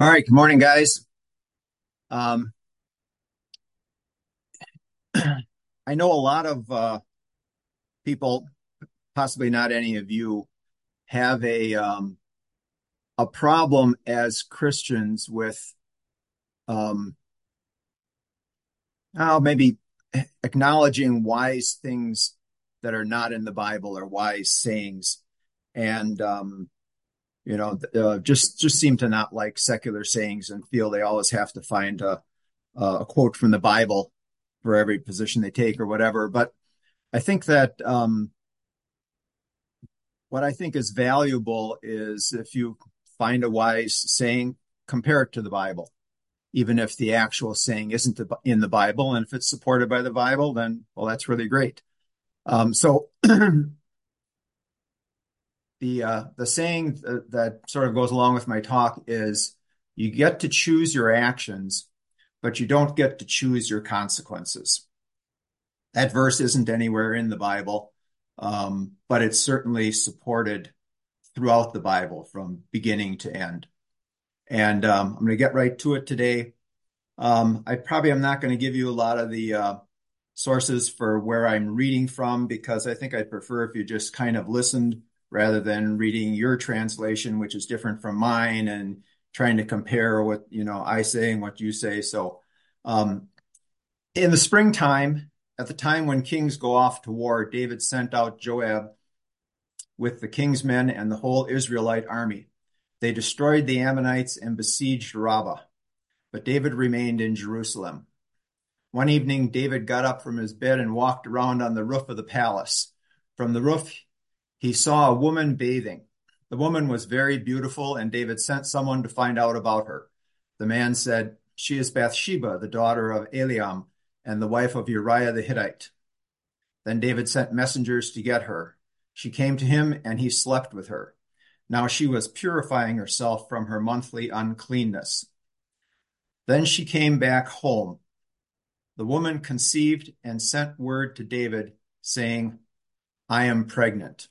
All right, good morning, guys. Um, I know a lot of people, possibly not any of you, have a problem as Christians with um, maybe acknowledging wise things that are not in the Bible or wise sayings, and just seem to not like secular sayings and feel they always have to find a quote from the Bible for every position they take or whatever. But I think that what I think is valuable is if you find a wise saying, compare it to the Bible, even if the actual saying isn't in the Bible. And if it's supported by the Bible, then, well, that's really great. So the saying that sort of goes along with my talk is you get to choose your actions, but you don't get to choose your consequences. That verse isn't anywhere in the Bible, but it's certainly supported throughout the Bible from beginning to end. And I'm going to get right to it today. I probably am not going to give you a lot of the sources for where I'm reading from because I think I'd prefer if you just kind of listened rather than reading your translation, which is different from mine, and trying to compare what I say and what you say. So in the springtime, at the time when kings go off to war, David sent out Joab with the king's men and the whole Israelite army. They destroyed the Ammonites and besieged Rabbah, but David remained in Jerusalem. One evening, David got up from his bed and walked around on the roof of the palace. From the roof, he saw a woman bathing. The woman was very beautiful, and David sent someone to find out about her. The man said, "She is Bathsheba, the daughter of Eliam, and the wife of Uriah the Hittite." Then David sent messengers to get her. She came to him, and he slept with her. Now she was purifying herself from her monthly uncleanness. Then she came back home. The woman conceived and sent word to David, saying, "I am pregnant."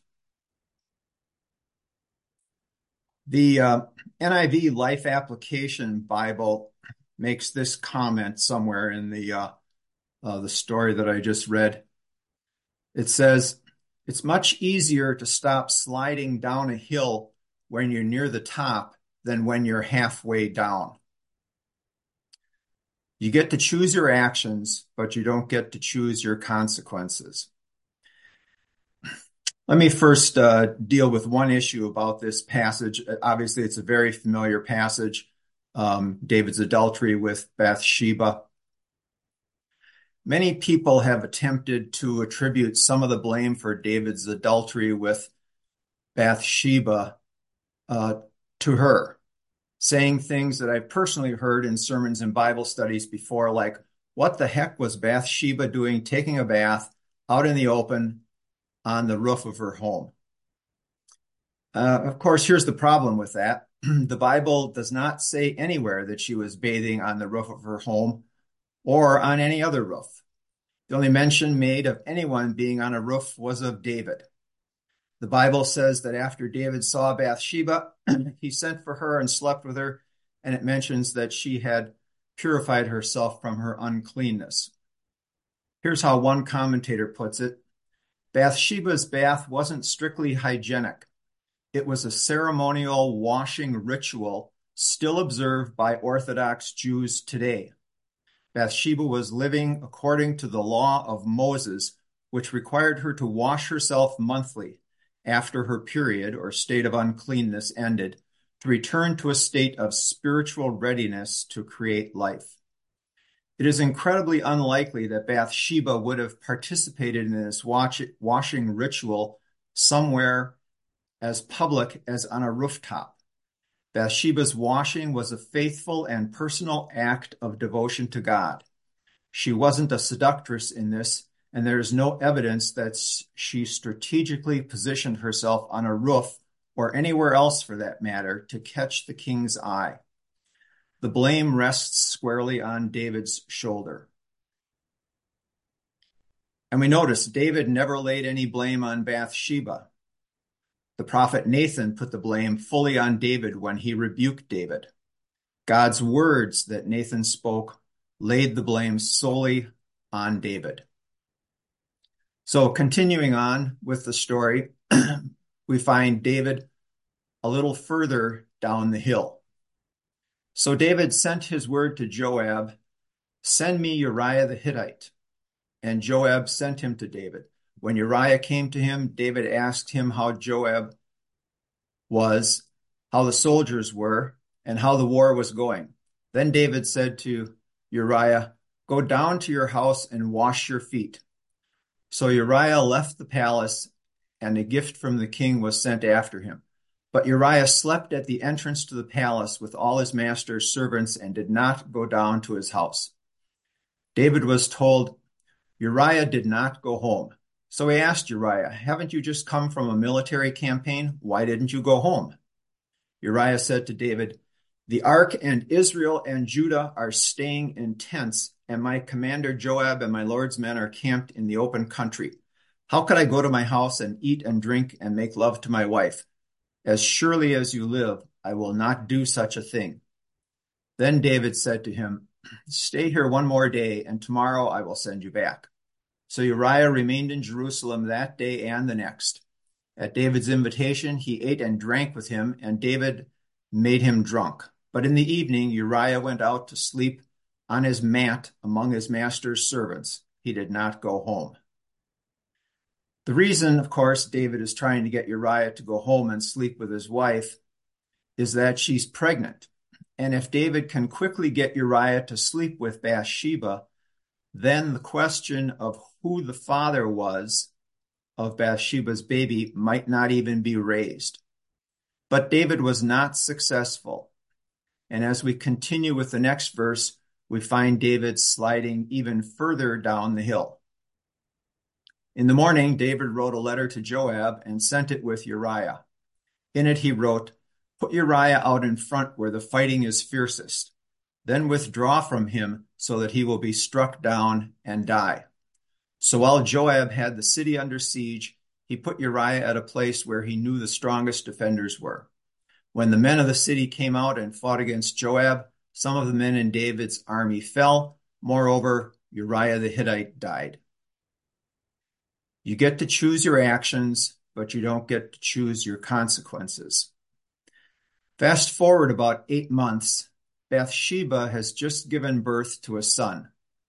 The NIV Life Application Bible makes this comment somewhere in the story that I just read. It says, "It's much easier to stop sliding down a hill when you're near the top than when you're halfway down." You get to choose your actions, but you don't get to choose your consequences. Let me first deal with one issue about this passage. Obviously, it's a very familiar passage, David's adultery with Bathsheba. Many people have attempted to attribute some of the blame for David's adultery with Bathsheba to her, saying things that I've personally heard in sermons and Bible studies before, like, what the heck was Bathsheba doing taking a bath out in the open on the roof of her home? Of course, here's the problem with that. The Bible does not say anywhere that she was bathing on the roof of her home or on any other roof. The only mention made of anyone being on a roof was of David. The Bible says that after David saw Bathsheba, he sent for her and slept with her, and it mentions that she had purified herself from her uncleanness. Here's how one commentator puts it. Bathsheba's bath wasn't strictly hygienic. It was a ceremonial washing ritual still observed by Orthodox Jews today. Bathsheba was living according to the law of Moses, which required her to wash herself monthly after her period or state of uncleanness ended, to return to a state of spiritual readiness to create life. It is incredibly unlikely that Bathsheba would have participated in this washing ritual somewhere as public as on a rooftop. Bathsheba's washing was a faithful and personal act of devotion to God. She wasn't a seductress in this, and there is no evidence that she strategically positioned herself on a roof or anywhere else for that matter to catch the king's eye. The blame rests squarely on David's shoulder. And we notice David never laid any blame on Bathsheba. The prophet Nathan put the blame fully on David when he rebuked David. God's words that Nathan spoke laid the blame solely on David. So continuing on with the story, we find David a little further down the hill. So David sent his word to Joab, "Send me Uriah the Hittite." And Joab sent him to David. When Uriah came to him, David asked him how Joab was, how the soldiers were, and how the war was going. Then David said to Uriah, "Go down to your house and wash your feet." So Uriah left the palace, and a gift from the king was sent after him. But Uriah slept at the entrance to the palace with all his master's servants and did not go down to his house. David was told Uriah did not go home. So he asked Uriah, "Haven't you just come from a military campaign? Why didn't you go home?" Uriah said to David, "The ark and Israel and Judah are staying in tents, and my commander Joab and my lord's men are camped in the open country. How could I go to my house and eat and drink and make love to my wife? As surely as you live, I will not do such a thing." Then David said to him, "Stay here one more day, and tomorrow I will send you back." So Uriah remained in Jerusalem that day and the next. At David's invitation, he ate and drank with him, and David made him drunk. But in the evening, Uriah went out to sleep on his mat among his master's servants. He did not go home. The reason, of course, David is trying to get Uriah to go home and sleep with his wife is that she's pregnant. And if David can quickly get Uriah to sleep with Bathsheba, then the question of who the father was of Bathsheba's baby might not even be raised. But David was not successful. And as we continue with the next verse, we find David sliding even further down the hill. In the morning, David wrote a letter to Joab and sent it with Uriah. In it he wrote, "Put Uriah out in front where the fighting is fiercest. Then withdraw from him so that he will be struck down and die." So while Joab had the city under siege, he put Uriah at a place where he knew the strongest defenders were. When the men of the city came out and fought against Joab, some of the men in David's army fell. Moreover, Uriah the Hittite died. You get to choose your actions, but you don't get to choose your consequences. Fast forward about 8 months, Bathsheba has just given birth to a son.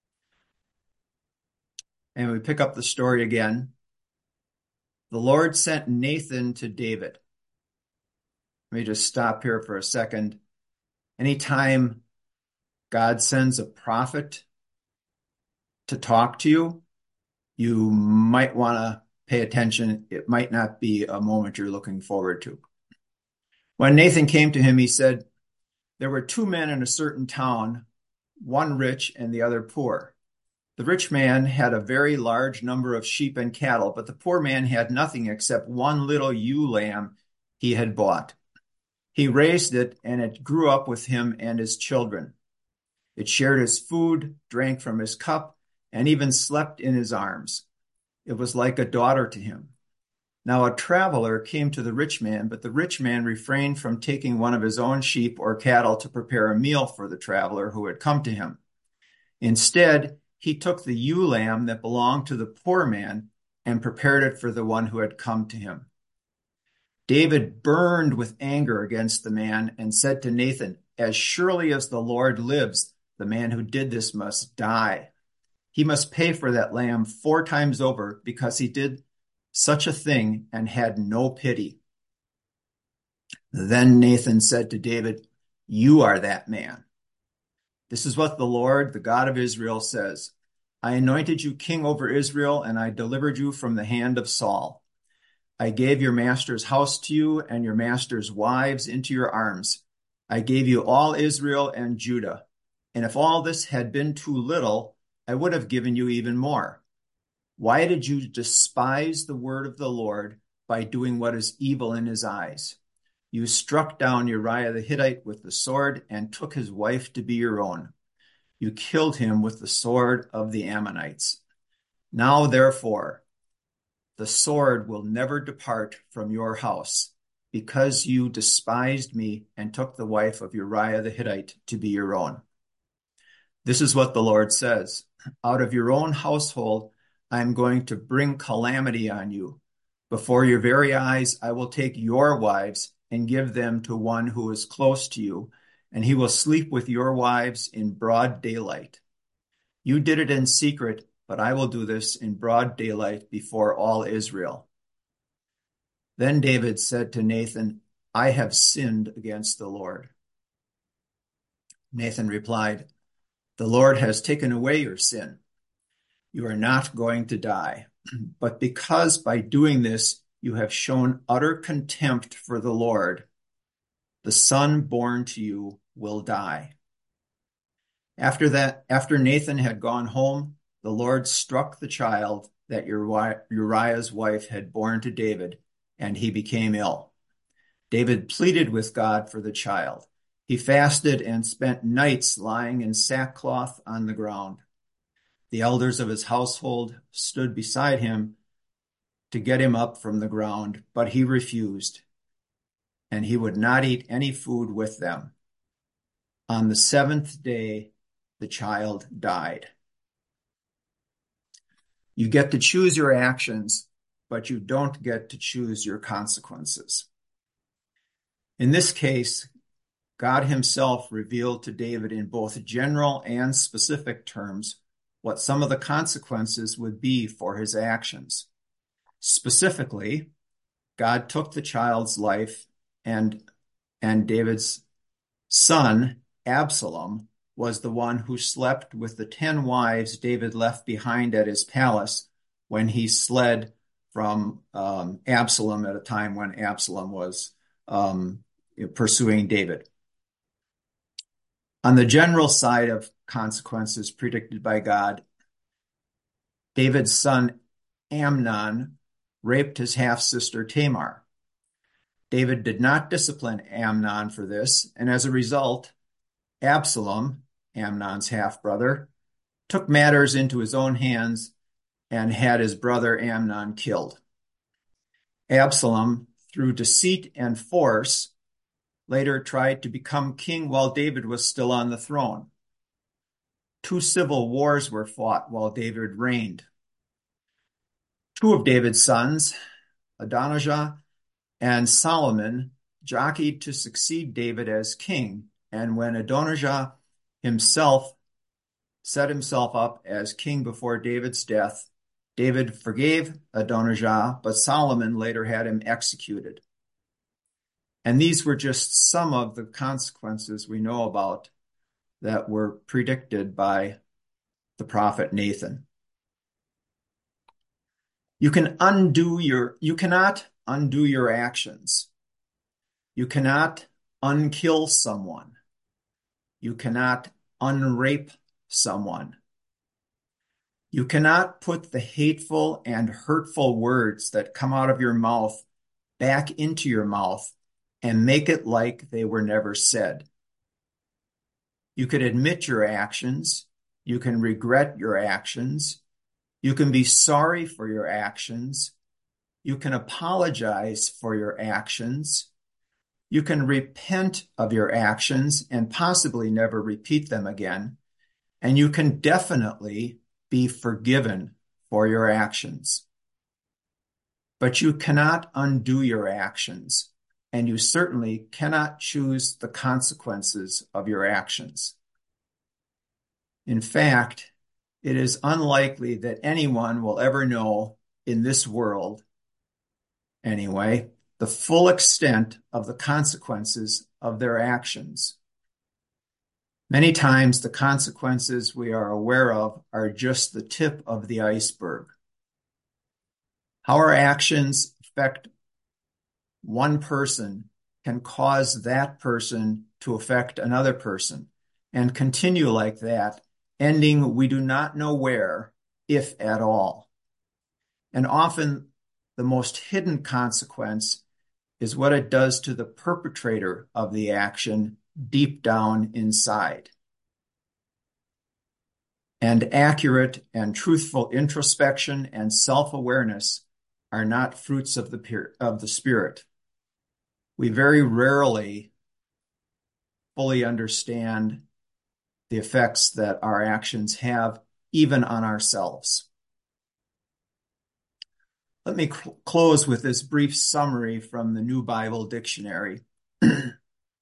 And we pick up the story again. The Lord sent Nathan to David. Let me just stop here for a second. Anytime God sends a prophet to talk to you, you might want to pay attention. It might not be a moment you're looking forward to. When Nathan came to him, he said, "There were 2 men in a certain town, one rich and the other poor. The rich man had a very large number of sheep and cattle, but the poor man had nothing except one little ewe lamb he had bought. He raised it, and it grew up with him and his children. It shared his food, drank from his cup, and even slept in his arms. It was like a daughter to him. Now a traveler came to the rich man, but the rich man refrained from taking one of his own sheep or cattle to prepare a meal for the traveler who had come to him. Instead, he took the ewe lamb that belonged to the poor man and prepared it for the one who had come to him." David burned with anger against the man and said to Nathan, "As surely as the Lord lives, the man who did this must die. He must pay for that lamb 4 times over because he did such a thing and had no pity." Then Nathan said to David, "You are that man. This is what the Lord, the God of Israel, says. I anointed you king over Israel, and I delivered you from the hand of Saul. I gave your master's house to you and your master's wives into your arms. I gave you all Israel and Judah. And if all this had been too little, I would have given you even more. Why did you despise the word of the Lord by doing what is evil in his eyes? You struck down Uriah the Hittite with the sword and took his wife to be your own. You killed him with the sword of the Ammonites. Now, therefore, the sword will never depart from your house, because you despised me and took the wife of Uriah the Hittite to be your own. This is what the Lord says. Out of your own household, I am going to bring calamity on you. Before your very eyes, I will take your wives and give them to one who is close to you, and he will sleep with your wives in broad daylight. You did it in secret, but I will do this in broad daylight before all Israel. Then David said to Nathan, I have sinned against the Lord. Nathan replied, the Lord has taken away your sin. You are not going to die. But because by doing this you have shown utter contempt for the Lord, the son born to you will die. After Nathan had gone home, the Lord struck the child that Uriah's wife had borne to David, and he became ill. David pleaded with God for the child. He fasted and spent nights lying in sackcloth on the ground. The elders of his household stood beside him to get him up from the ground, but he refused, and he would not eat any food with them. On the seventh day, the child died. You get to choose your actions, but you don't get to choose your consequences. In this case, God himself revealed to David in both general and specific terms what some of the consequences would be for his actions. Specifically, God took the child's life, and David's son, Absalom, was the one who slept with the 10 wives David left behind at his palace when he fled from Absalom at a time when Absalom was pursuing David. On the general side of consequences predicted by God, David's son Amnon raped his half-sister Tamar. David did not discipline Amnon for this, and as a result, Absalom, Amnon's half-brother, took matters into his own hands and had his brother Amnon killed. Absalom, through deceit and force, later tried to become king while David was still on the throne. 2 civil wars were fought while David reigned. 2 of David's sons, Adonijah and Solomon, jockeyed to succeed David as king, and when Adonijah himself set himself up as king before David's death, David forgave Adonijah, but Solomon later had him executed. And these were just some of the consequences we know about that were predicted by the prophet Nathan. You cannot undo your actions. You cannot unkill someone. You cannot unrape someone. You cannot put the hateful and hurtful words that come out of your mouth back into your mouth and make it like they were never said. You can admit your actions. You can regret your actions. You can be sorry for your actions. You can apologize for your actions. You can repent of your actions and possibly never repeat them again. And you can definitely be forgiven for your actions. But you cannot undo your actions, and you certainly cannot choose the consequences of your actions. In fact, it is unlikely that anyone will ever know in this world, anyway, the full extent of the consequences of their actions. Many times the consequences we are aware of are just the tip of the iceberg. How our actions affect one person can cause that person to affect another person and continue like that, ending we do not know where, if at all. And often the most hidden consequence is what it does to the perpetrator of the action deep down inside. And accurate and truthful introspection and self-awareness are not fruits of the Spirit. we very rarely fully understand the effects that our actions have, even on ourselves. Let me close with this brief summary from the New Bible Dictionary. The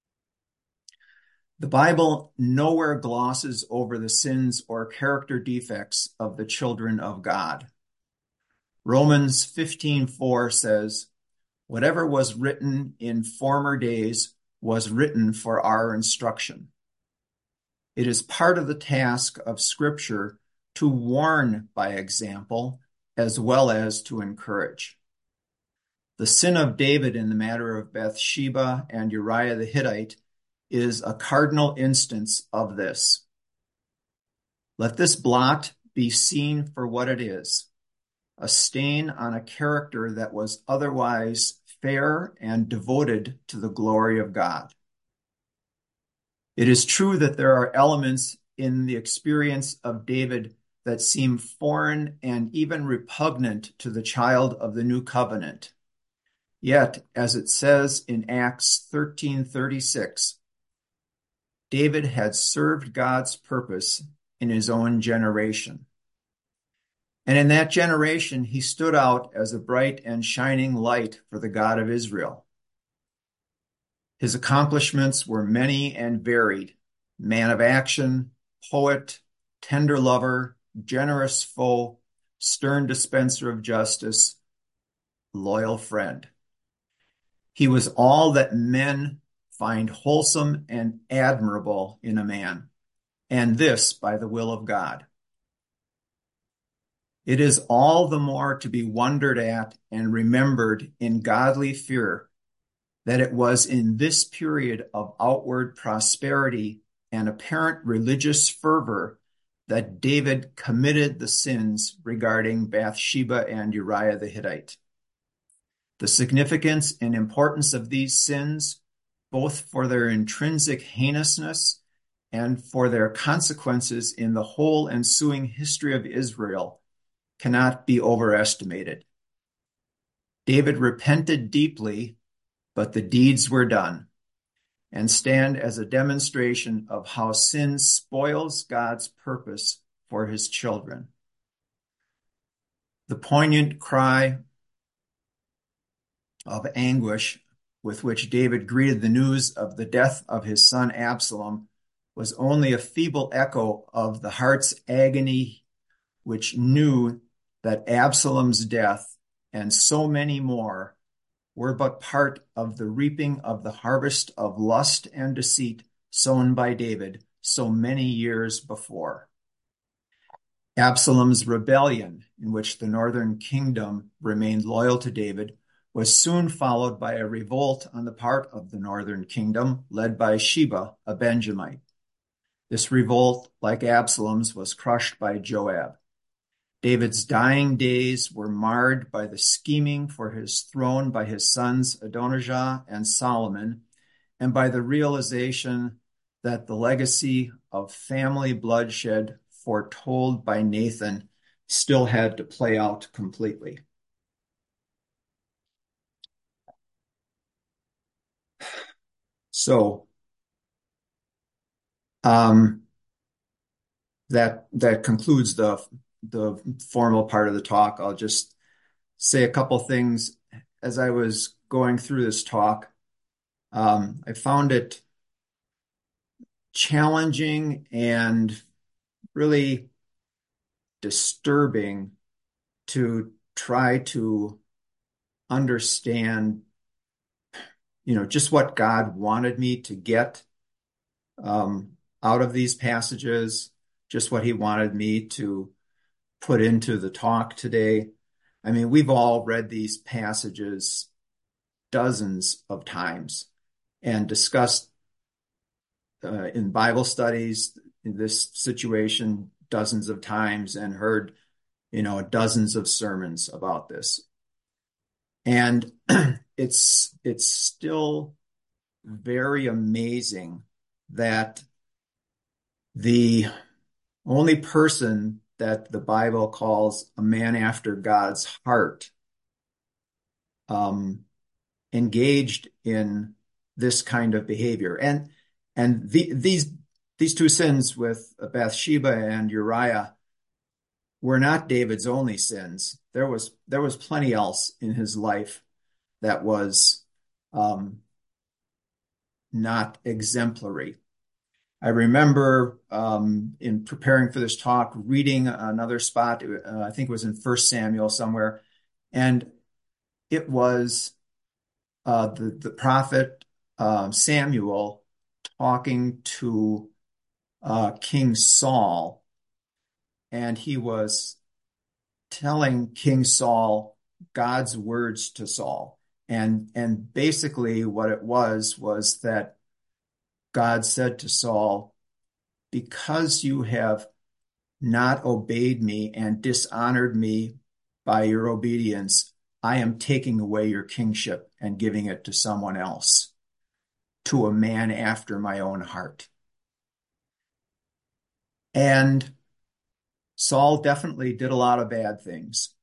Bible nowhere glosses over the sins or character defects of the children of God. Romans 15:4 says, "Whatever was written in former days was written for our instruction." It is part of the task of Scripture to warn by example as well as to encourage. The sin of David in the matter of Bathsheba and Uriah the Hittite is a cardinal instance of this. Let this blot be seen for what it is, a stain on a character that was otherwise fair and devoted to the glory of God. It is true that there are elements in the experience of David that seem foreign and even repugnant to the child of the new covenant. Yet, as it says in Acts 13:36, David had served God's purpose in his own generation. And in that generation, he stood out as a bright and shining light for the God of Israel. His accomplishments were many and varied: man of action, poet, tender lover, generous foe, stern dispenser of justice, loyal friend. He was all that men find wholesome and admirable in a man, and this by the will of God. It is all the more to be wondered at and remembered in godly fear that it was in this period of outward prosperity and apparent religious fervor that David committed the sins regarding Bathsheba and Uriah the Hittite. The significance and importance of these sins, both for their intrinsic heinousness and for their consequences in the whole ensuing history of Israel, cannot be overestimated. David repented deeply, but the deeds were done, and stand as a demonstration of how sin spoils God's purpose for his children. The poignant cry of anguish with which David greeted the news of the death of his son Absalom was only a feeble echo of the heart's agony, which knew that Absalom's death and so many more were but part of the reaping of the harvest of lust and deceit sown by David so many years before. Absalom's rebellion, in which the northern kingdom remained loyal to David, was soon followed by a revolt on the part of the northern kingdom led by Sheba, a Benjamite. This revolt, like Absalom's, was crushed by Joab. David's dying days were marred by the scheming for his throne by his sons Adonijah and Solomon, and by the realization that the legacy of family bloodshed foretold by Nathan still had to play out completely. So that concludes the formal part of the talk. I'll just say a couple things. As I was going through this talk, I found it challenging and really disturbing to try to understand, just what God wanted me to get out of these passages, just what he wanted me to put into the talk today. I mean, we've all read these passages dozens of times and discussed in Bible studies in this situation dozens of times and heard, dozens of sermons about this. And it's still very amazing that the only person that the Bible calls a man after God's heart engaged in this kind of behavior. And these two sins with Bathsheba and Uriah were not David's only sins. There was plenty else in his life that was not exemplary. I remember in preparing for this talk, reading another spot, I think it was in First Samuel somewhere, and it was the prophet Samuel talking to King Saul, and he was telling King Saul God's words to Saul. And basically what it was that God said to Saul, because you have not obeyed me and dishonored me by your obedience, I am taking away your kingship and giving it to someone else, to a man after my own heart. And Saul definitely did a lot of bad things.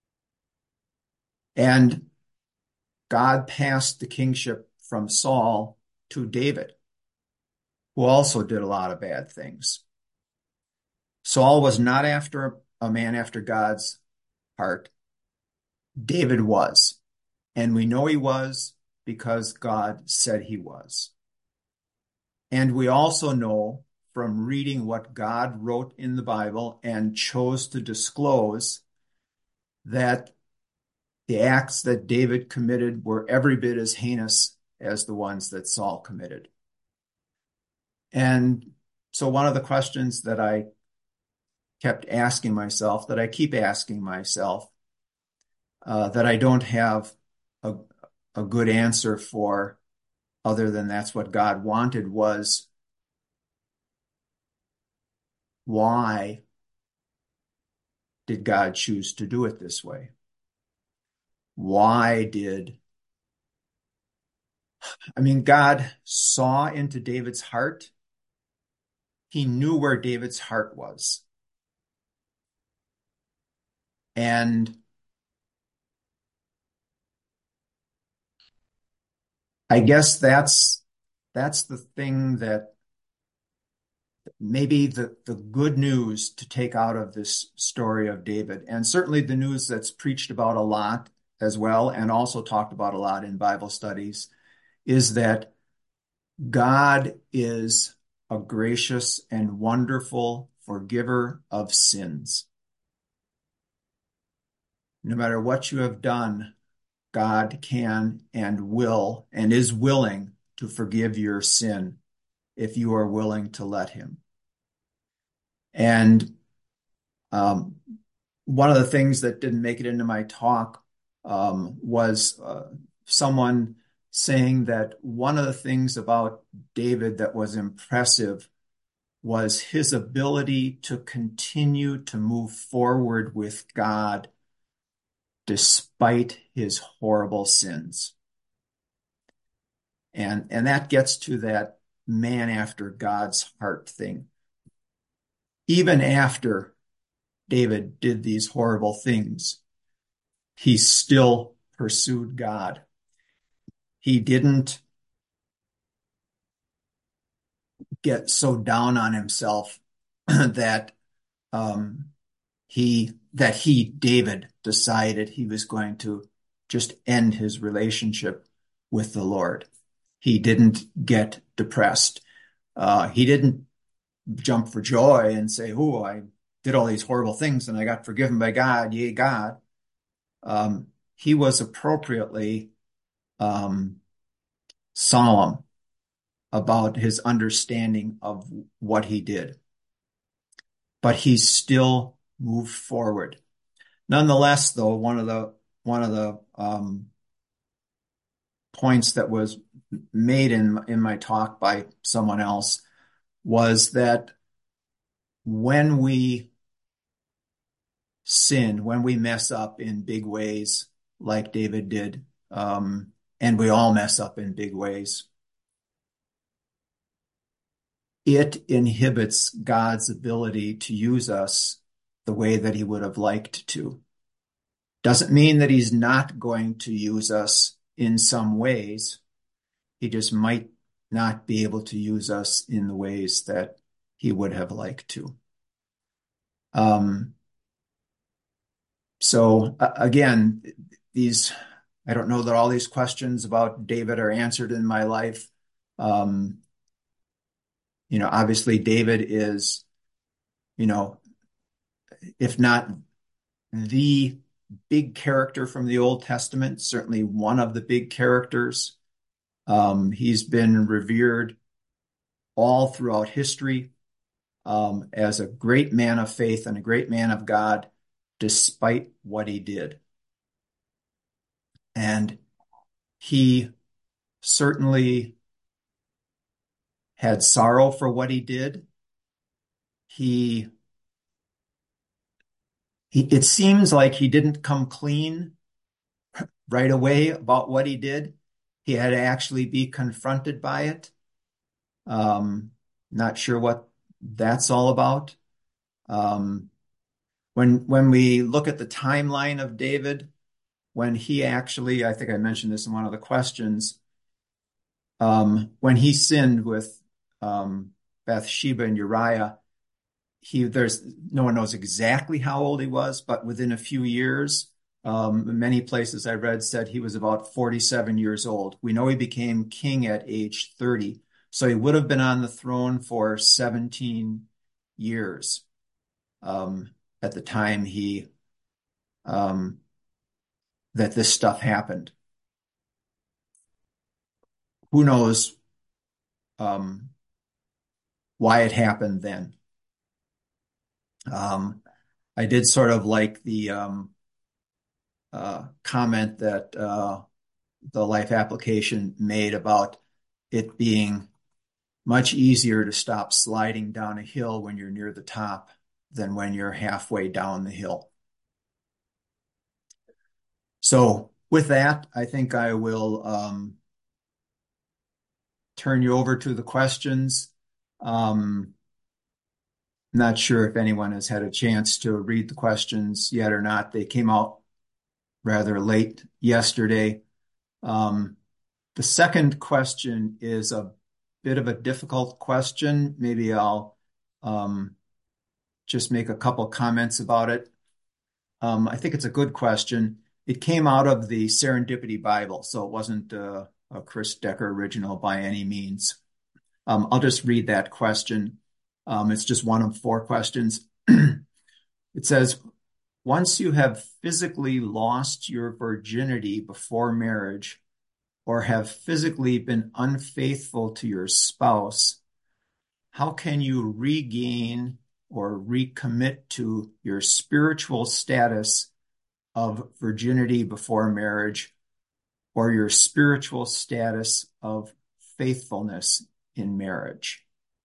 And God passed the kingship from Saul to David, who also did a lot of bad things. Saul was not after a man after God's heart. David was. And we know he was because God said he was. And we also know from reading what God wrote in the Bible and chose to disclose that the acts that David committed were every bit as heinous as the ones that Saul committed. And so one of the questions that I kept asking myself, that I keep asking myself, that I don't have a good answer for other than that's what God wanted, was why did God choose to do it this way? God saw into David's heart. He knew where David's heart was. And I guess that's the thing that maybe the good news to take out of this story of David, and certainly the news that's preached about a lot as well, and also talked about a lot in Bible studies, is that God is a gracious and wonderful forgiver of sins. No matter what you have done, God can and will and is willing to forgive your sin if you are willing to let him. And one of the things that didn't make it into my talk was someone saying that one of the things about David that was impressive was his ability to continue to move forward with God despite his horrible sins. And that gets to that man after God's heart thing. Even after David did these horrible things, he still pursued God. He didn't get so down on himself that David, decided he was going to just end his relationship with the Lord. He didn't get depressed. He didn't jump for joy and say, "Oh, I did all these horrible things and I got forgiven by God. Yay, God." He was appropriately solemn about his understanding of what he did. But he still moved forward. Nonetheless, though, one of the points that was made in my talk by someone else was that when we sin, when we mess up in big ways, like David did, and we all mess up in big ways, it inhibits God's ability to use us the way that he would have liked to. Doesn't mean that he's not going to use us in some ways. He just might not be able to use us in the ways that he would have liked to. Um, again, I don't know that all these questions about David are answered in my life. Um, Obviously David is, you know, if not the big character from the Old Testament, certainly one of the big characters. He's been revered all throughout history as a great man of faith and a great man of God, despite what he did. And he certainly had sorrow for what he did. It seems like he didn't come clean right away about what he did. He had to actually be confronted by it. Not sure what that's all about. When we look at the timeline of David, when he actually, I think I mentioned this in one of the questions, when he sinned with Bathsheba and Uriah, there's no one knows exactly how old he was, but within a few years, many places I read said he was about 47 years old. We know he became king at age 30, so he would have been on the throne for 17 years at the time that this stuff happened. Who knows why it happened then? I did sort of like the comment that the Life application made about it being much easier to stop sliding down a hill when you're near the top than when you're halfway down the hill. So with that, I think I will turn you over to the questions. Not sure if anyone has had a chance to read the questions yet or not. They came out rather late yesterday. The second question is a bit of a difficult question. Maybe I'll just make a couple comments about it. I think it's a good question. It came out of the Serendipity Bible, so it wasn't a Chris Decker original by any means. I'll just read that question. It's just one of 4 questions. It says, once you have physically lost your virginity before marriage or have physically been unfaithful to your spouse, how can you regain or recommit to your spiritual status of virginity before marriage or your spiritual status of faithfulness in marriage?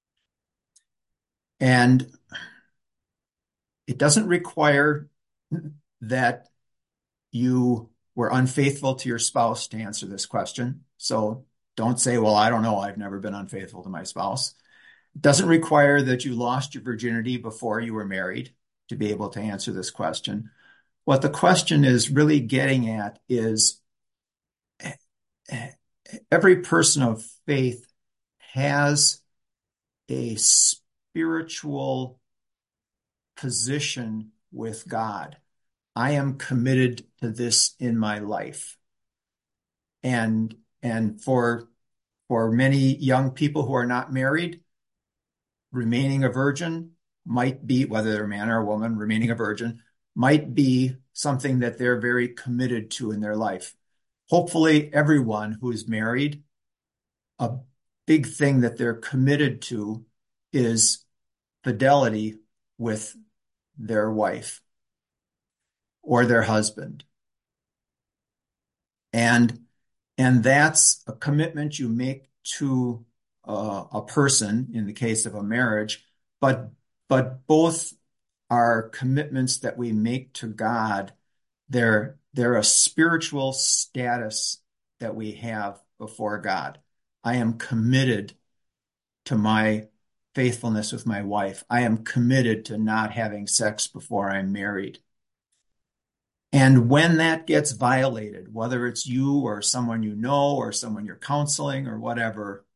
And it doesn't require that you were unfaithful to your spouse to answer this question. So don't say, well, I don't know. I've never been unfaithful to my spouse. It doesn't require that you lost your virginity before you were married to be able to answer this question. What the question is really getting at is every person of faith has a spiritual position with God. I am committed to this in my life. And for many young people who are not married, remaining a virgin might be, whether they're a man or a woman, remaining a virgin might be something that they're very committed to in their life. Hopefully, everyone who is married, a big thing that they're committed to is fidelity with their wife or their husband. And that's a commitment you make to a person in the case of a marriage, but both are commitments that we make to God. They're a spiritual status that we have before God. I am committed to my faithfulness with my wife. I am committed to not having sex before I'm married. And when that gets violated, whether it's you or someone you know or someone you're counseling or whatever,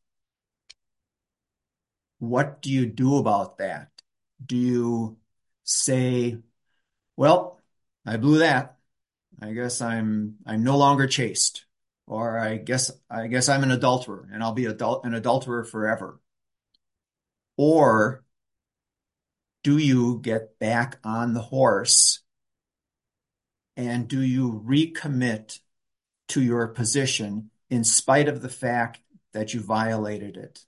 what do you do about that? Do you say, well, I blew that. I guess I'm no longer chaste. Or I guess I'm an adulterer and I'll be an adulterer forever. Or do you get back on the horse and do you recommit to your position in spite of the fact that you violated it?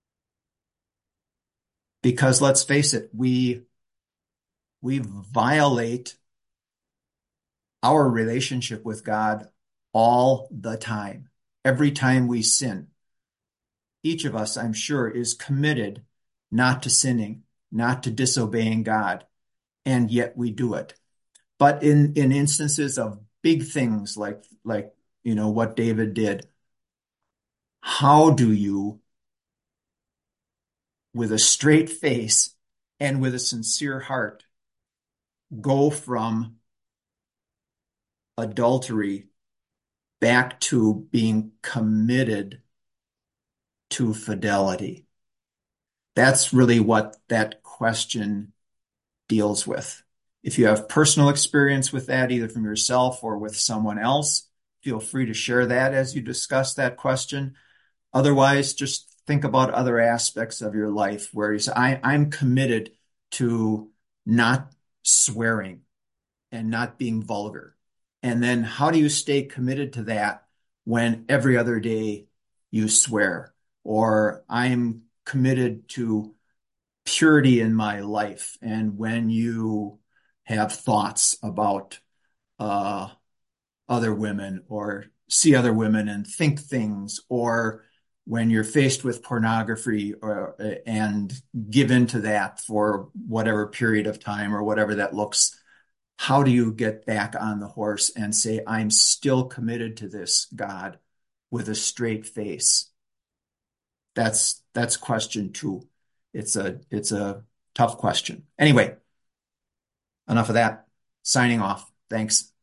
Because let's face it, we violate our relationship with God all the time. Every time we sin, each of us, I'm sure, is committed not to sinning, not to disobeying God, and yet we do it. But in instances of big things like what David did, how do you, with a straight face and with a sincere heart, go from adultery back to being committed to fidelity? That's really what that question deals with. If you have personal experience with that, either from yourself or with someone else, feel free to share that as you discuss that question. Otherwise, just think about other aspects of your life where you say, I'm committed to not swearing and not being vulgar. And then how do you stay committed to that when every other day you swear? Or I'm committed to purity in my life. And when you have thoughts about uh, other women or see other women and think things, or when you're faced with pornography and give into that for whatever period of time or whatever that looks, how do you get back on the horse and say, I'm still committed to this, God, with a straight face? That's question two. It's a tough question. Anyway, enough of that. Signing off. Thanks.